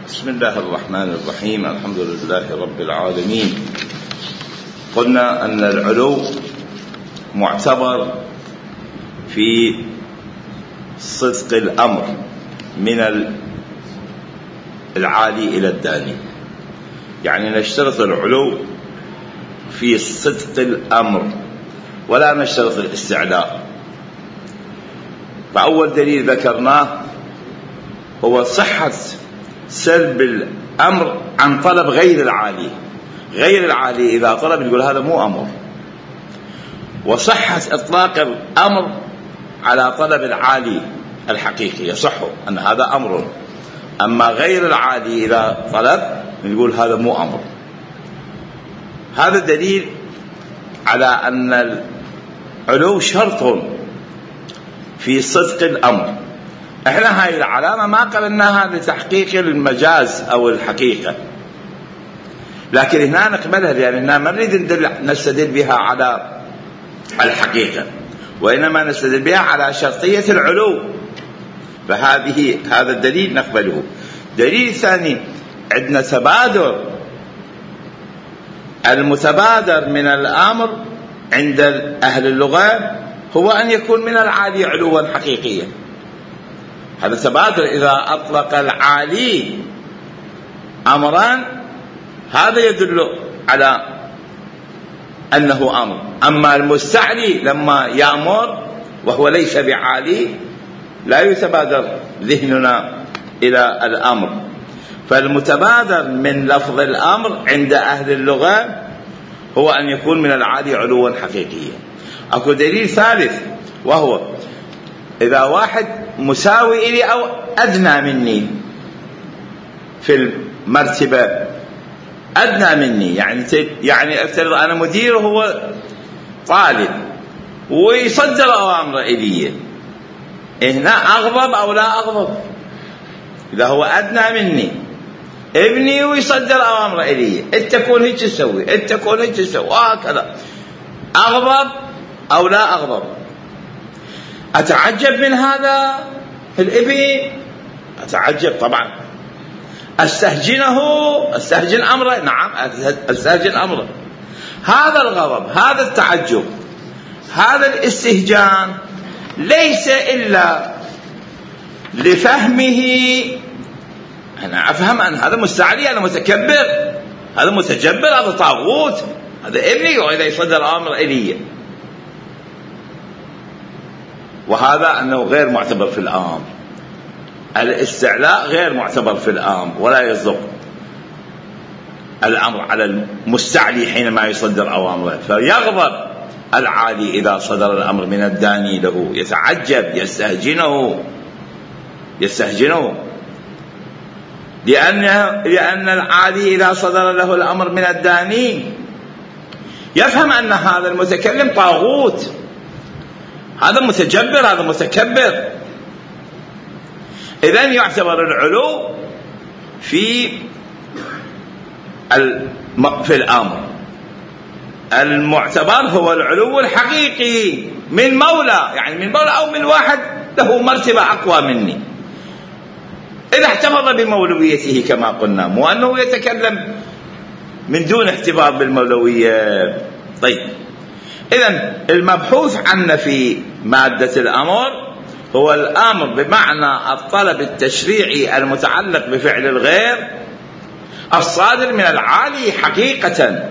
بسم الله الرحمن الرحيم. الحمد لله رب العالمين. قلنا أن العلو معتبر في صدق الأمر من العالي إلى الداني، يعني نشترط العلو في صدق الأمر ولا نشترط الاستعلاء. فأول دليل ذكرناه هو صحة سلب الأمر عن طلب غير العالي. غير العالي إذا طلب يقول هذا مو أمر، وصحة إطلاق الأمر على طلب العالي الحقيقي يصح أن هذا أمر، أما غير العالي إذا طلب نقول هذا مو أمر. هذا دليل على أن العلو شرط في صدق الأمر. احنا هاي العلامة ما قبلناها لتحقيق المجاز أو الحقيقة، لكن هنا نقبلها لأن هنا ما نريد نستدل بها على الحقيقة، وإنما نستدل بها على شرطية العلو، هذا الدليل نقبله. دليل ثاني، عندنا تبادر. المتبادر من الأمر عند أهل اللغة هو أن يكون من العالي علوا حقيقيا. هذا تبادر، إذا أطلق العالي أمران هذا يدل على أنه أمر، أما المستعلي لما يأمر وهو ليس بعالي لا يتبادر ذهننا إلى الأمر. فالمتبادر من لفظ الأمر عند أهل اللغة هو أن يكون من العالي علوا حقيقيا. أكو دليل ثالث، وهو إذا واحد مساوي إلي أو أدنى مني في المرتبة، أدنى مني يعني أفترض أنا مدير وهو طالب ويصدر أوامر إلي، هنا أغضب أو لا أغضب؟ إذا هو أدنى مني ابني ويصدر أوامر إلي، أنت تكون هيك تسوي، أنت تكون هيك تسوي، وهكذا، أغضب أو لا أغضب؟ أتعجب من هذا الابن؟ أتعجب طبعا. أستهجن أمره؟ نعم أستهجن أمره. هذا الغضب، هذا التعجب، هذا الاستهجان ليس إلا لفهمه. أنا أفهم أن هذا مستعلي، أنا متكبر، هذا متجبر، هذا طاغوت، هذا ابني وإذا يصدر أمر إلي، وهذا أنه غير معتبر في الأمر. الاستعلاء غير معتبر في الأمر، ولا يصدق الأمر على المستعلي حينما يصدر أوامره، فيغضب العالي إذا صدر الأمر من الداني له، يتعجب، يستهجنه لأن العالي إذا صدر له الأمر من الداني يفهم أن هذا المتكلم طاغوت، هذا متجبر، هذا متكبر. إذن يعتبر العلو في الأمر. المعتبر هو العلو الحقيقي من مولى، يعني من مولى أو من واحد له مرتبة أقوى مني، إذا احتفظ بمولويته كما قلنا، مو أنه يتكلم من دون احتفاظ بالمولوية. طيب، إذن المبحوث عنا في مادة الأمر هو الأمر بمعنى الطلب التشريعي المتعلق بفعل الغير الصادر من العالي حقيقة.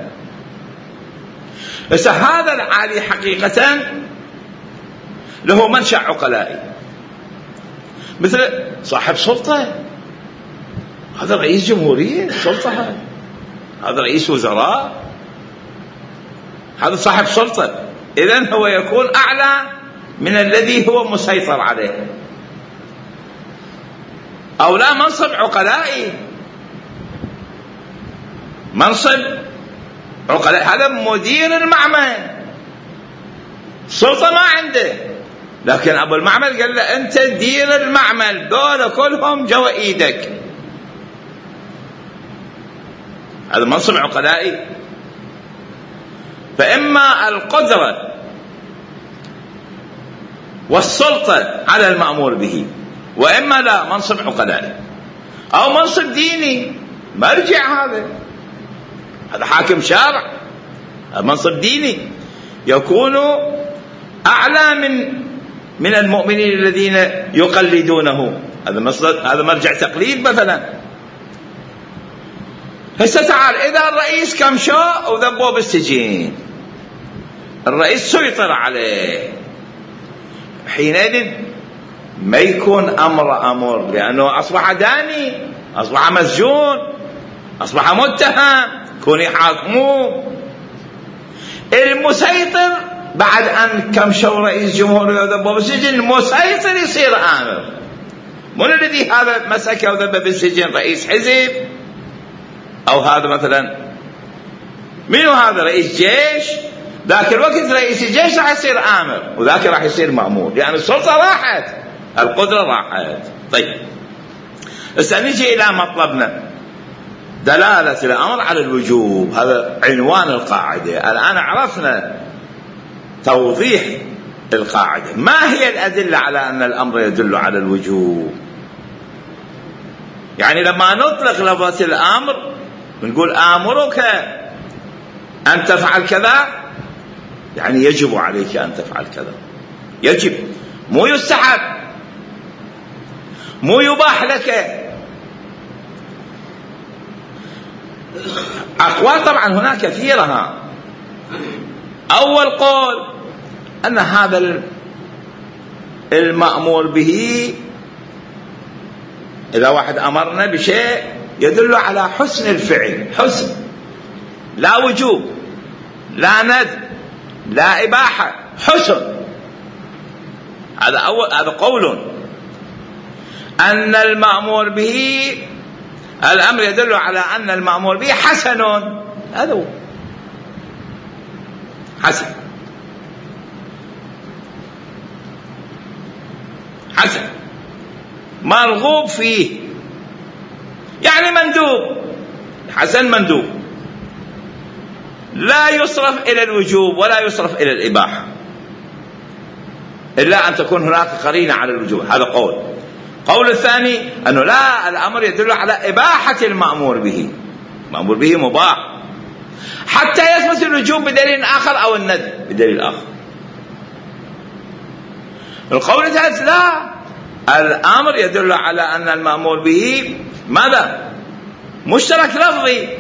بس هذا العالي حقيقة له منشأ عقلائي، مثل صاحب سلطة، هذا رئيس جمهورية، سلطة، هذا رئيس وزراء، هذا صاحب سلطة، إذن هو يكون أعلى من الذي هو مسيطر عليه. أو لا، منصب عقلائي، منصب عقلائي، هذا مدير المعمل، سلطة ما عنده، لكن أبو المعمل قال له أنت دير المعمل، دول كلهم جوا إيدك، هذا منصب عقلائي. فإما القدرة والسلطة على المأمور به، وإما لا، منصب عقلائي. أو منصب ديني، مرجع هذا حاكم شارع، منصب ديني يكون أعلى من المؤمنين الذين يقلدونه، هذا مرجع تقليد مثلا. هسه تعال، إذا الرئيس كم شاء وذبوه بالسجين، الرئيس سيطر عليه، حينئذ ما يكون أمر لأنه أصبح داني، أصبح مسجون، أصبح متهم، كون يحاكموه. المسيطر بعد أن كم شو رئيس جمهورية وذبه بالسجن، المسيطر يصير آمر. من الذي هذا مسكه وذبه بالسجن؟ رئيس حزب، أو هذا مثلا منو هذا؟ رئيس جيش. ذاك الوقت رئيس الجيش راح يصير آمر، وذاك راح يصير مأمور، يعني السلطة راحت، القدرة راحت. طيب هسه نجي إلى مطلبنا، دلالة الأمر على الوجوب، هذا عنوان القاعدة. الآن عرفنا توضيح القاعدة. ما هي الأدلة على أن الأمر يدل على الوجوب؟ يعني لما نطلق لفظة الأمر نقول آمرك أن تفعل كذا، يعني يجب عليك أن تفعل كذا، يجب، مو يستحب، مو يباح لك. أقوال طبعا هناك كثيرة. أول قول أن هذا المأمور به، إذا واحد أمرنا بشيء يدل على حسن الفعل، حسن، لا وجوب، لا ندب، لا إباحة، حسن. هذا قول أن المأمور به، الأمر يدل على أن المأمور به حسن، هذا هو حسن، حسن مرغوب فيه، يعني مندوب، حسن مندوب، لا يصرف إلى الوجوب ولا يصرف إلى الإباحة إلا أن تكون هناك قرينة على الوجوب. هذا قول الثاني أنه لا، الأمر يدل على إباحة المأمور به، المأمور به مباح حتى يثبت الوجوب بدليل آخر أو الندب بدليل آخر. القول الثالث لا، الأمر يدل على أن المأمور به ماذا؟ مشترك لفظي،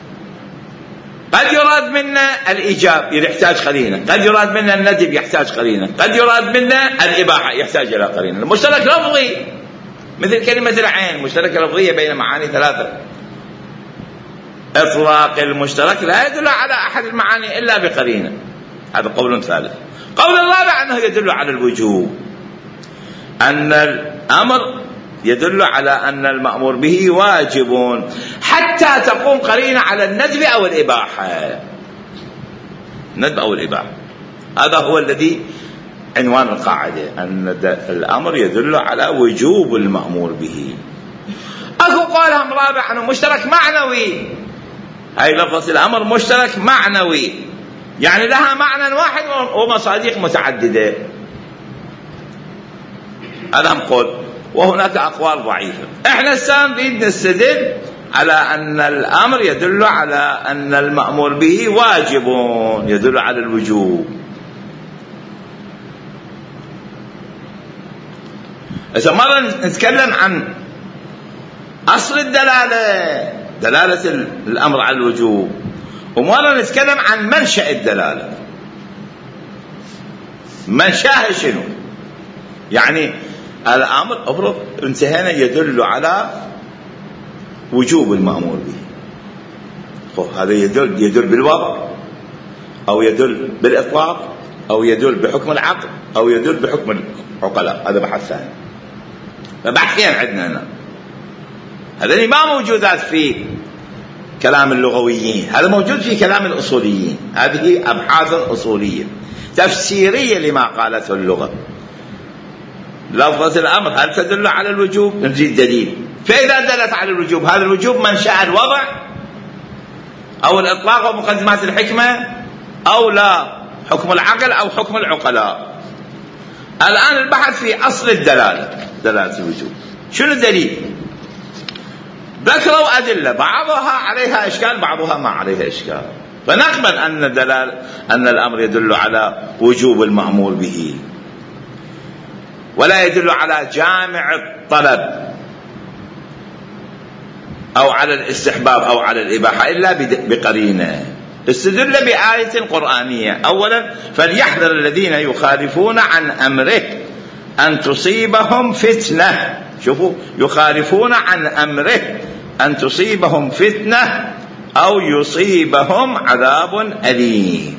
قد يراد منا الإيجاب يحتاج قرينة، قد يراد منا الندب يحتاج قرينة، قد يراد منا الإباحة يحتاج إلى قرينة. المشترك لفظي مثل كلمة العين، مشتركة لفظية بين معاني ثلاثة. إطلاق المشترك لا يدل على أحد المعاني إلا بقرينة. هذا قول ثالث. قول الرابع أنه يدل على الوجوب، أن الأمر يدل على أن المأمور به واجب حتى تقوم قرينة على الندب أو الإباحة، الندب أو الإباحة. هذا هو الذي عنوان القاعدة، أن الأمر يدل على وجوب المأمور به. أكو قولهم رابع أنه مشترك معنوي، هاي لفظة الأمر مشترك معنوي، يعني لها معنى واحد ومصادق متعددة. هذا هم قول، وهناك أقوال ضعيفة. احنا الآن نريد نستدل على أن الأمر يدل على أن المأمور به واجب، يدل على الوجوب. إذا مرة نتكلم عن أصل الدلالة، دلالة الأمر على الوجوب، ومرة نتكلم عن منشأ الدلالة، منشأها شنو. يعني الأمر أفرض انتهينا يدل على وجوب المأمور به، هذا يدل بالوضع، أو يدل بالإطلاق، أو يدل بحكم العقل، أو يدل بحكم العقلاء. هذا بحث ثاني، فبحثين عندنا هنا، هذا ما موجودات في كلام اللغويين، هذا موجود في كلام الأصوليين. هذه أبحاث أصولية تفسيرية لما قالته اللغة. لفظة الأمر هل تدل على الوجوب؟ نجيب دليل. فإذا دلت على الوجوب، هذا الوجوب منشأ الوضع أو الإطلاق أو مقدمات الحكمة، أو لا حكم العقل أو حكم العقلاء. الآن البحث في أصل الدلالة، دلالة الوجوب. شنو الدليل؟ ذكروا أدلة بعضها عليها إشكال بعضها ما عليها إشكال، فنقبل أن الأمر يدل على وجوب المأمور به ولا يدل على جامع الطلب أو على الاستحباب أو على الإباحة إلا بقرينة. استدل بآية قرآنية. أولا فليحذر الذين يخالفون عن أمره أن تصيبهم فتنة. شوفوا، يخالفون عن أمره أن تصيبهم فتنة أو يصيبهم عذاب أليم.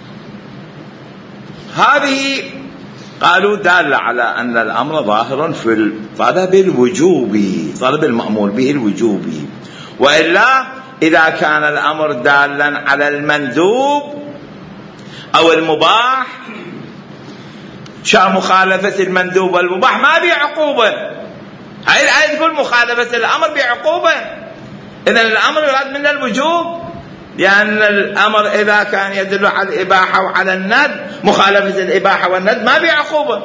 هذه قالوا دالة على أن الأمر ظاهر في الطلب الوجوبي، طلب المأمور به الوجوبي. وإلا إذا كان الأمر دالا على المندوب أو المباح، شان مخالفة المندوب والمباح ما بعقوبة. هاي الآية تقول مخالفة الأمر بعقوبة، إذن الأمر يراد من الوجوب، لأن الأمر إذا كان يدل على الإباحة وعلى الند، مخالفة الإباحة والند ما بعقوبة.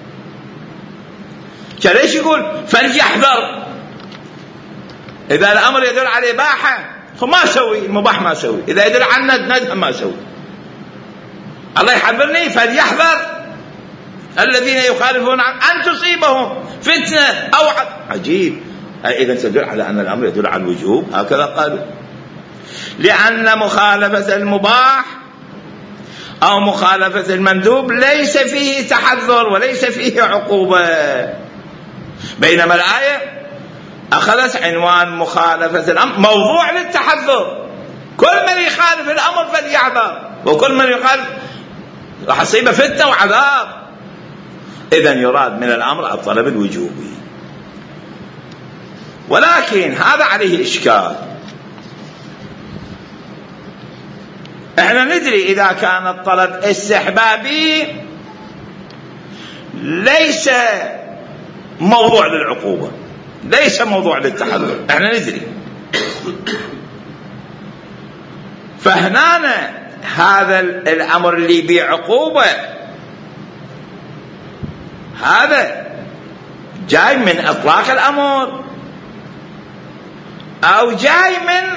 ليش يقول فليحذر؟ إذا الأمر يدل على الإباحة فما سوي، المباح ما سوي، إذا يدل على الند ند ما سوي. الله يحذرني فليحذر الذين يخالفون عن أن تصيبهم فتنة أو عجيب. إذا تدل على أن الأمر يدل على الوجوب، هكذا قالوا، لأن مخالفة المباح أو مخالفة المندوب ليس فيه تحذر وليس فيه عقوبة، بينما الآية أخذت عنوان مخالفة الأمر موضوع للتحذر. كل من يخالف الأمر فليحذر، وكل من يخالف راح يصيبه فتنة وعذاب. إذن يراد من الأمر الطلب الوجوبي. ولكن هذا عليه إشكال. احنا ندري إذا كان الطلب استحبابي ليس موضوع للعقوبة، ليس موضوع للتحذر، احنا ندري. فهنا هذا الأمر اللي بعقوبة هذا جاي من إطلاق الأمر أو جاي من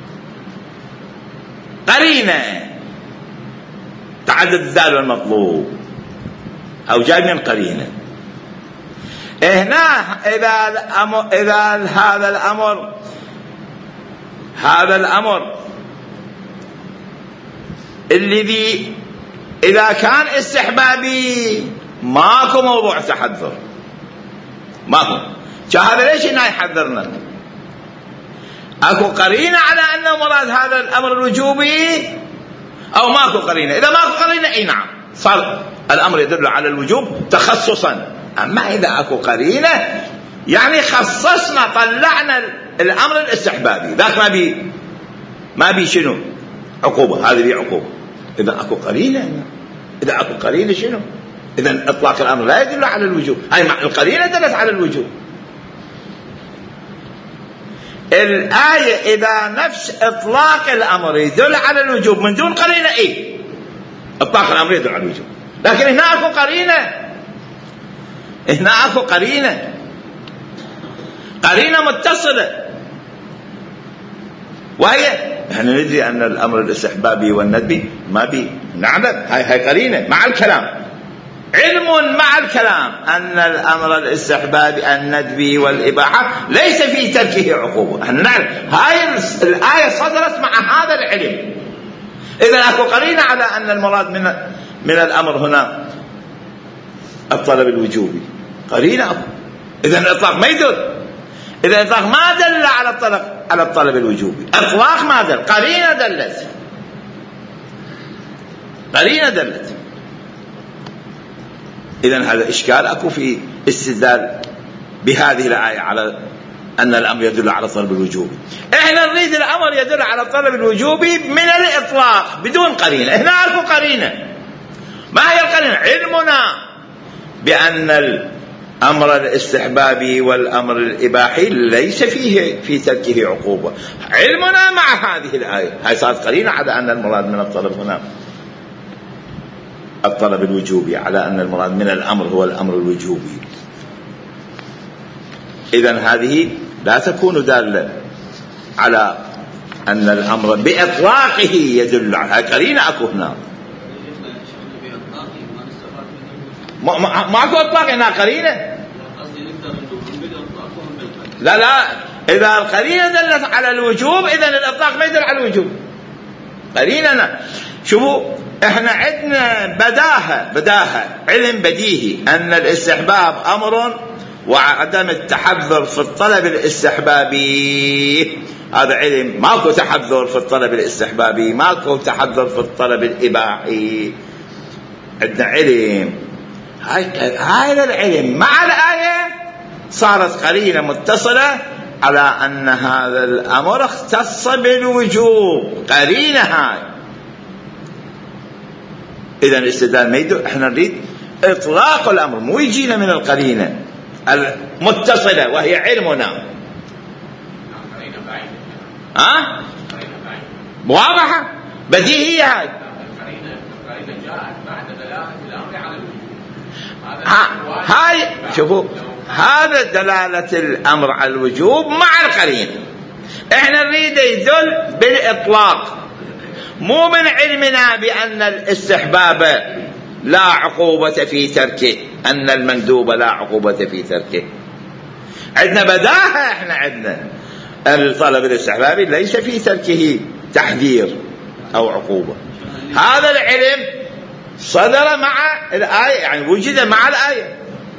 قرينة تعدد الذال والمطلوب، أو جاي من قرينة. هنا إذا هذا الأمر الذي إذا كان استحبابي ماكو موضوع تحذر، ماكو. هذا ليش هنا يحذرنا؟ أكو قرينة على أنه مراد هذا الأمر الوجوبي أو ماكو قرينة؟ إذا ماكو قرينة أي نعم صار الأمر يدل على الوجوب تخصصا. أما إذا أكو قرينة يعني خصصنا، طلعنا الأمر الاستحبابي، ذاك ما بي شنو عقوبة، هذه بي عقوبة. إذا أكو قرينة، إذا أكو قرينة شنو؟ إذا إطلاق الأمر لا يدل على الوجوب، هاي القرينة دلت على الوجوب. الآية إذا نفس إطلاق الأمر يدل على الوجوب من دون قرينة، إيه إطلاق الأمر يدل على الوجوب. لكن هنا أكو قرينة، هنا أكو قرينة متصلة، وهي احنا ندري أن الأمر الاستحبابي والندبي ما بي نعلم، هاي قرينة مع الكلام، علم مع الكلام أن الأمر الاستحبابي الندبي والإباحة ليس في تركه عقوبة. احنا نعلم هاي الآية صدرت مع هذا العلم. إذا أكو قرينة على أن المراد من الأمر هنا الطلب الوجوبي، قرينة أكو. إذا الإطلاق ما يدل، إذا الإطلاق ما دل على الطلب الوجوبي، إطلاق ما دل، قرينة دلت. إذن هذا إشكال أكو في استدلال بهذه الآية على أن الأمر يدل على الطلب الوجوبي. إحنا نريد الأمر يدل على الطلب الوجوبي من الإطلاق بدون قرينة. هنا أكو قرينة، ما هي القرينة؟ علمنا بأن الأمر الاستحبابي والأمر الإباحي ليس فيه في تركه عقوبة. علمنا مع هذه الآية، هاي صارت قرينة على أن المراد من الطلب هنا الطلب الوجوبي، على أن المراد من الأمر هو الأمر الوجوبي. إذن هذه لا تكون دالة على أن الأمر بإطلاقه يدل على قرينة أكو هنا. ماكو إطلاق هنا قرينة. لا إذا القرينة دلت على الوجوب إذن الإطلاق ما يدل على الوجوب. قرينة شوفوا احنا عندنا بداهة علم بديهي أن الاستحباب أمر وعدم التحذر في الطلب الاستحبابي هذا علم. ماكو تحذر في الطلب الاستحبابي، ماكو تحذر في الطلب الإباحي. عندنا علم، هاي العلم مع الآية صارت قرينة متصلة على أن هذا الأمر اختص بالوجوب. قرينة هاي إذن الاستدلال ما يدل. احنا نريد إطلاق الأمر، مو يجينا من القرينة المتصلة وهي علمنا. واضحة بديهية هاي. هاي شوفوا هذا دلالة الأمر على الوجوب مع القرينة. احنا نريد يدل بالإطلاق، مو من علمنا بأن الاستحباب لا عقوبة في تركه، أن المندوب لا عقوبة في تركه. عندنا بداهة، احنا عندنا الطلب الاستحبابي ليس في تركه تحذير أو عقوبة. هذا العلم صدر مع الآية، يعني وجد مع الآية.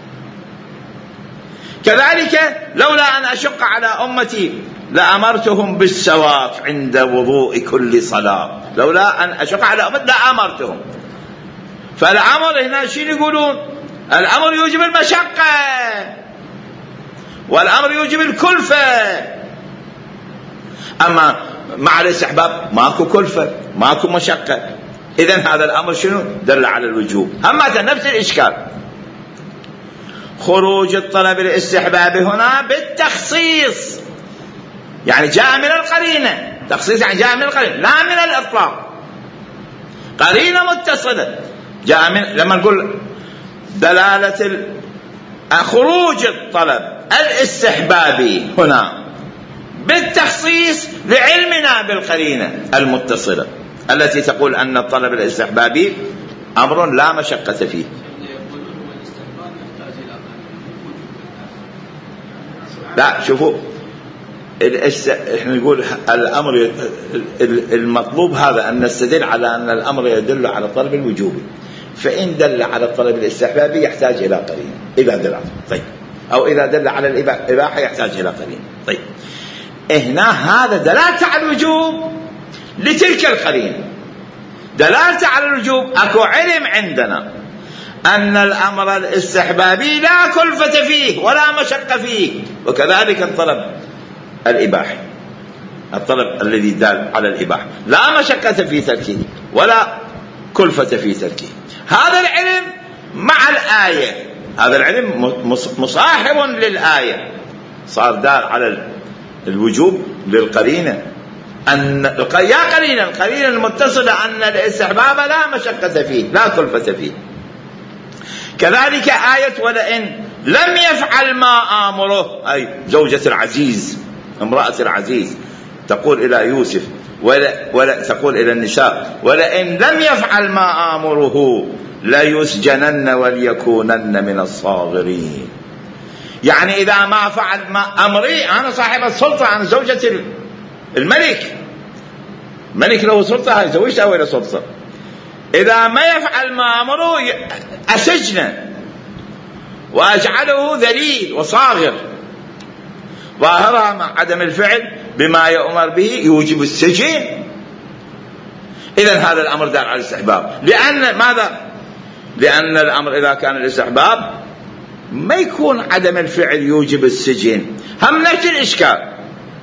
كذلك لولا أن أشق على أمتي لأمرتهم بالسواك عند وضوء كل صلاة. لولا أن أشق على أمتي لأمرتهم. فالأمر هنا شو يقولون؟ الأمر يوجب المشقة والأمر يوجب الكلفة. أما مع الاستحباب ماكو كلفة ماكو مشقة. إذن هذا الأمر شنو؟ دل على الوجوب. أما نفس الإشكال خروج الطلب الاستحبابي هنا بالتخصيص، يعني جاء من القرينة. تخصيص يعني جاء من القرينة لا من الإطلاق. قرينة متصلة جاء من، لما نقول دلالة خروج الطلب الاستحبابي هنا بالتخصيص لعلمنا بالقرينة المتصلة التي تقول أن الطلب الاستحبابي أمر لا مشقة فيه. لا شوفوا احنا نقول الأمر المطلوب هذا أن نستدل على أن الأمر يدل على الطلب الوجوبي، فإن دل على الطلب الاستحبابي يحتاج إلى قرينة إذا دل. طيب أو إذا دل على الإباحة يحتاج إلى قرينة. طيب هنا هذا دلالة على الوجوب لتلك القرينة. دلالة على الوجوب أكو علم عندنا أن الأمر الاستحبابي لا كلفة فيه ولا مشقة فيه، وكذلك الطلب الإباحي الطلب الذي دال على الإباحة لا مشقة في تركه ولا كلفة في تركه. هذا العلم مع الآية، هذا العلم مصاحب للآية، صار دال على الوجوب للقرينة. أن يا قرينة القرينة المتصلة أن الاستحباب لا مشقة فيه لا كلفة فيه. كذلك آية ولئن لم يفعل ما آمره، أي زوجة العزيز امرأة العزيز تقول إلى يوسف ولا تقول إلى النساء ولئن لم يفعل ما آمره ليسجنن وليكونن من الصاغرين. يعني إذا ما فعل ما أمري، أنا صاحب السلطة، أنا زوجة الملك له سلطة، هاي زوجته ولا سلطة. إذا ما يفعل ما أمره أسجنه وأجعله ذليل وصاغر. ظاهرها مع عدم الفعل بما يؤمر به يوجب السجن. إذن هذا الأمر دال على الاستحباب. لأن ماذا؟ لأن الأمر إذا كان الاستحباب ما يكون عدم الفعل يوجب السجن. هم نفس الإشكال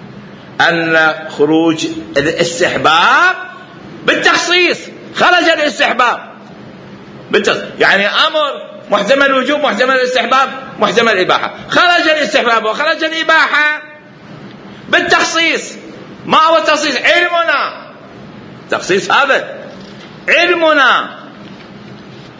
أن خروج الاستحباب بالتخصيص، خرج الاستحباب يعني أمر محتمل الوجوب محتمل الاستحباب محتمل الإباحة، خرج الاستحباب وخرج الإباحة بالتخصيص. ما هو التخصيص؟ علمنا تخصيص، هذا علمنا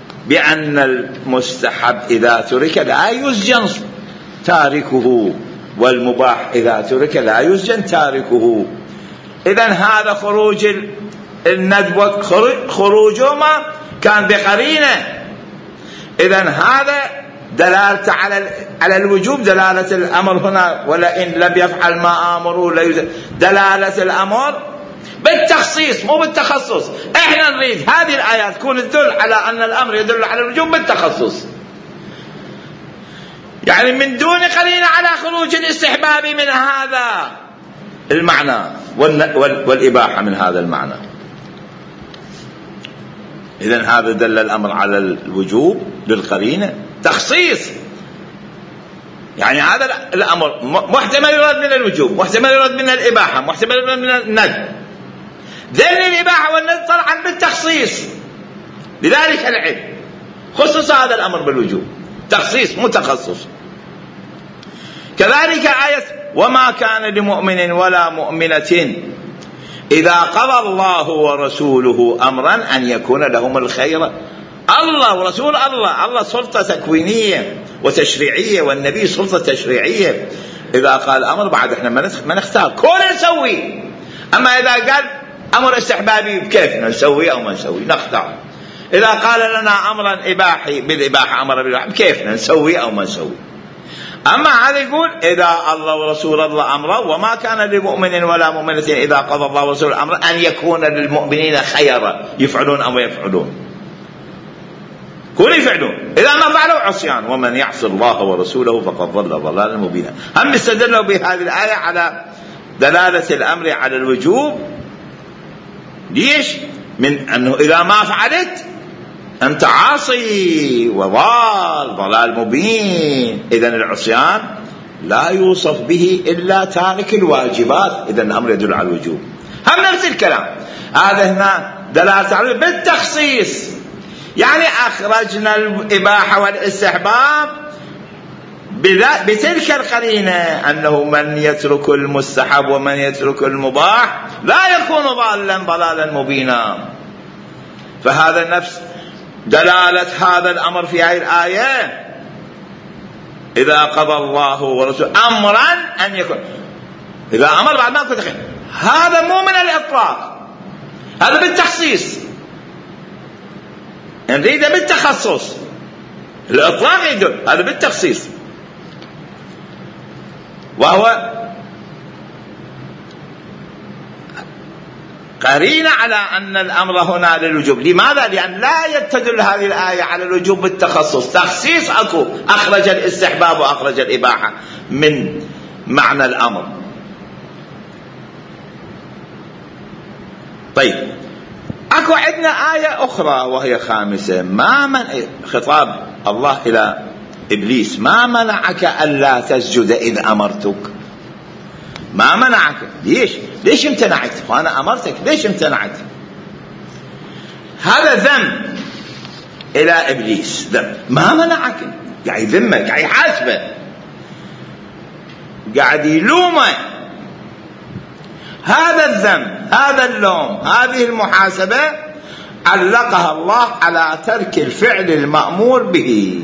بأن المستحب إذا ترك لا يسجن تاركه والمباح إذا ترك لا يسجن تاركه. إذن هذا خروج الندب خروجهما كان بقرينة. إذن هذا دلالة على الوجوب، دلالة الأمر هنا ولئن لم يفعل ما آمره لا يسجن، دلالة الأمر بالتخصيص مو بالتخصص. احنا نريد هذه الآيات تكون تدل على أن الأمر يدل على الوجوب بالتخصص، يعني من دون قرينة على خروج الاستحباب من هذا المعنى والإباحة من هذا المعنى. إذن هذا دل الأمر على الوجوب للقرينة تخصيص، يعني هذا الأمر محتمل يراد من الوجوب، محتمل يراد من الإباحة، محتمل يراد من الندب. دل الإباحة والندب طلعا بالتخصيص، لذلك العلم خصص هذا الأمر بالوجوب، تخصيص مو تخصص. كذلك آية وما كان لمؤمن ولا مؤمنة إذا قضى الله ورسوله أمرا أن يكون لهم الخير. الله ورسول الله سلطة تكوينية وتشريعية، والنبي سلطة تشريعية. إذا قال أمر بعد إحنا ما نختار، كل نسوي. أما إذا قال أمر استحبابي بكيفنا نسوي أو ما نسوي، نختار. إذا قال لنا أمرا إباحي بالإباحة أمر بالإباحة بكيفنا نسوي أو ما نسوي. أما هذا يقول إذا الله ورسول الله أمره وما كان لمؤمن ولا مؤمنة إذا قضى الله ورسوله أمرا أن يكون للمؤمنين خيرا يفعلون أو يفعلون، كل يفعلون، إذا ما فعلوا عصيان ومن يعص الله ورسوله فقد ضل ضلالا مبينا. هم استدلوا بهذه الآية على دلالة الأمر على الوجوب. ليش؟ من أنه إذا ما فعلت أنت عاصي وضلال مبين. إذن العصيان لا يوصف به إلا تارك الواجبات، إذن الأمر يدل على الوجوب. هم نفس الكلام، هذا هنا دلالة على بالتخصيص، يعني أخرجنا الإباحة والاستحباب بتلك القرينة أنه من يترك المستحب ومن يترك المباح لا يكون ضلالا مبينا. فهذا نفس دلالة هذا الأمر في هذه الآية إذا قضى الله ورسوله أمرا أن يكون، إذا أمر بعد ما كنت خير، هذا مو من الإطلاق، هذا بالتخصيص، نريده بالتخصص. الإطلاق يدل، هذا بالتخصيص، وهو قرينة على أن الأمر هنا للوجوب. لماذا؟ لأن لا تدل هذه الآية على الوجوب بالتخصص، تخصيص أكو، أخرج الاستحباب وأخرج الإباحة من معنى الأمر. طيب أكو عندنا آية أخرى وهي خامسة، ما من خطاب الله إلى إبليس، ما منعك ألا تسجد إذ أمرتك؟ ما منعك؟ ليش امتنعت؟ وأنا أمرتك ليش امتنعت؟ هذا ذنب إلى إبليس، ذنب. ما منعك؟ قاعد يذمك، قاعد يحاسبه، قاعد يلومه. هذا الذنب، هذا اللوم، هذه المحاسبة علقها الله على ترك الفعل المأمور به،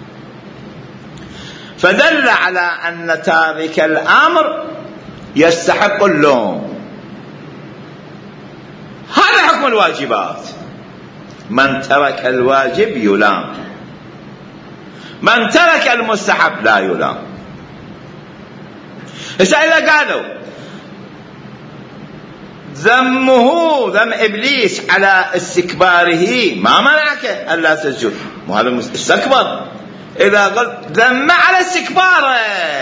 فدل على أن تارك الأمر يستحق اللوم. هذا حكم الواجبات، من ترك الواجب يلام، من ترك المستحب لا يلام. إذا قالوا ذم إبليس على استكباره ما منعك ألا تسجد، وهذا استكبر. إذا قلت ذم على استكباره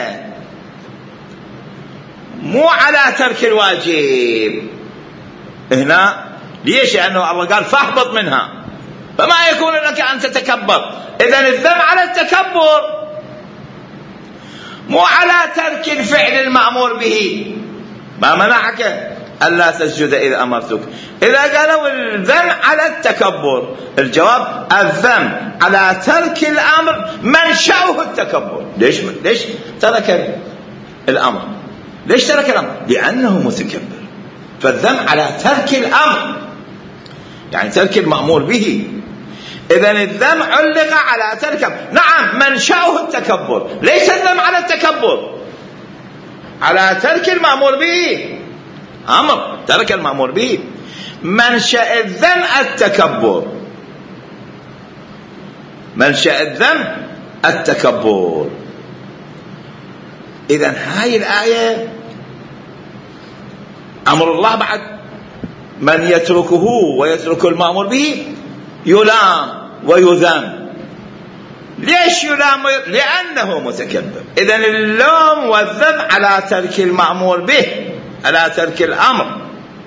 مو على ترك الواجب هنا. ليش؟ لأنه الله قال فاهبط منها، فما يكون لك أن تتكبر. إذن الذم على التكبر مو على ترك الفعل المأمور به. ما منعك ألا تسجد إذا أمرتك؟ إذا قالوا الذم على التكبر، الجواب الذم على ترك الأمر منشأه التكبر. ليش ترك الأمر؟ ليش ترك الأمر؟ لأنه متكبر. فالذم على ترك الأمر يعني ترك المأمور به. إذن الذم علق على ترك، نعم منشأه التكبر، ليس الذم على التكبر. على ترك المأمور به، أمر ترك المأمور به. منشأ الذم التكبر، منشأ الذم التكبر. إذن هاي الآية أمر الله بعد من يتركه ويترك المأمور به يلام ويذم. ليش يلام؟ لأنه متكبر. إذن اللوم والذم على ترك المأمور به، على ترك الأمر.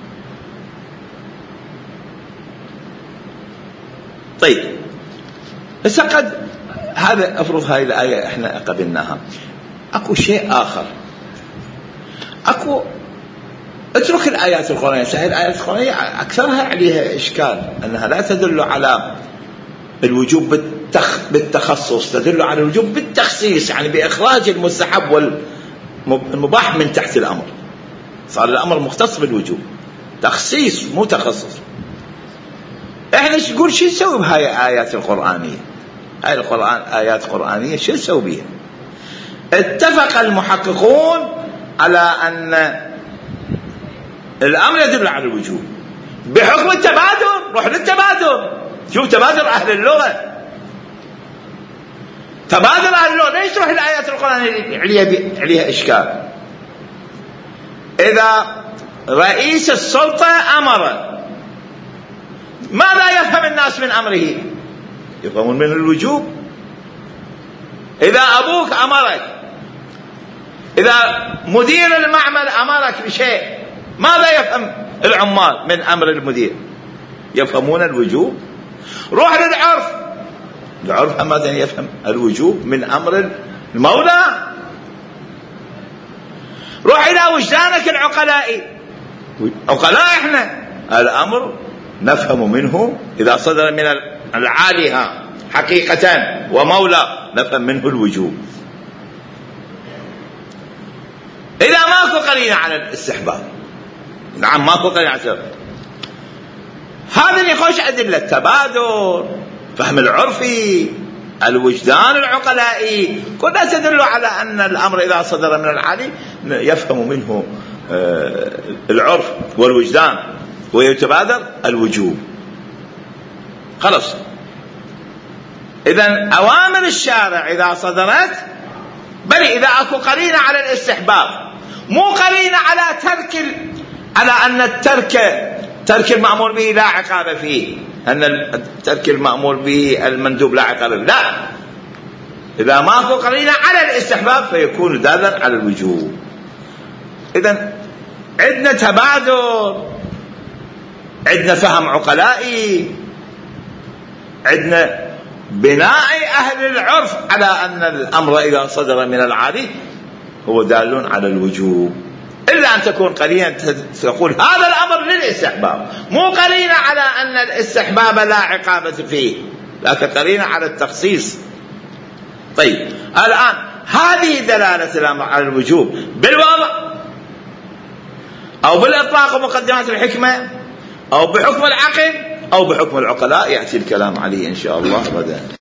طيب بس قد هذا افرض هاي الآية احنا قبلناها، اكو شيء آخر، اكو اترك الآيات القرآنية. هاي الآيات القرآنية أكثرها عليها إشكال، أنها لا تدل على الوجوب بالتخصص، تدل على الوجوب بالتخصيص، يعني بإخراج المستحب والمباح من تحت الأمر. صار الأمر مختص بالوجوب، تخصيص مو تخصص. احنا نقول شو نسوي بهاي الآيات القرآنية؟ هاي القرآن آيات قرآنية شو نسوي بها؟ اتفق المحققون على أن الأمر يدل على الوجوب بحكم التبادر. روح للتبادر، شوف تبادر أهل اللغة، تبادر أهل اللغة. ليش تروح الآيات القرآنية عليها إشكال؟ إذا رئيس السلطة أمر، ماذا يفهم الناس من أمره؟ يفهمون من الوجوب. إذا أبوك أمرك، إذا مدير المعمل أمرك بشيء، ماذا يفهم العمال من أمر المدير؟ يفهمون الوجوب. روح للعرف، العرف ماذا يفهم الوجوب من أمر المولى. روح إلى وجدانك العقلائي، عقلاء إحنا، الأمر نفهم منه إذا صدر من العاليها حقيقة ومولى، نفهم منه الوجوب. إذا ماكو قرينة على الاستحباب، نعم ماكو قرينة على الاستحباب، هذا اللي يخش أدلة التبادر، فهم العرفي، الوجدان العقلائي، كلها تدل على أن الأمر إذا صدر من العالي يفهم منه العرف والوجدان ويتبادر الوجوب. خلص. إذن أوامر الشارع إذا صدرت، بل إذا أكو قرينة على الاستحباب، مو قرينة على على أن ترك المأمور به لا عقاب فيه، أن ترك المأمور به المندوب لا عقاب فيه، لا. إذا ما أكو قرينة على الاستحباب فيكون دالا على الوجوب. إذن عندنا تبادر، عندنا فهم عقلائي، عندنا بناء أهل العرف على أن الأمر إذا صدر من العالي هو دال على الوجوب، إلا أن تكون قرينة تقول هذا الأمر للاستحباب، مو قرينة على أن الاستحباب لا عقابة فيه، لكن قرينة على التخصيص. طيب الآن هذه دلالة الأمر على الوجوب بالوضع أو بالإطلاق ومقدمات الحكمة أو بحكم العقل أو بحكم العقلاء، يأتي الكلام عليه إن شاء الله غدا.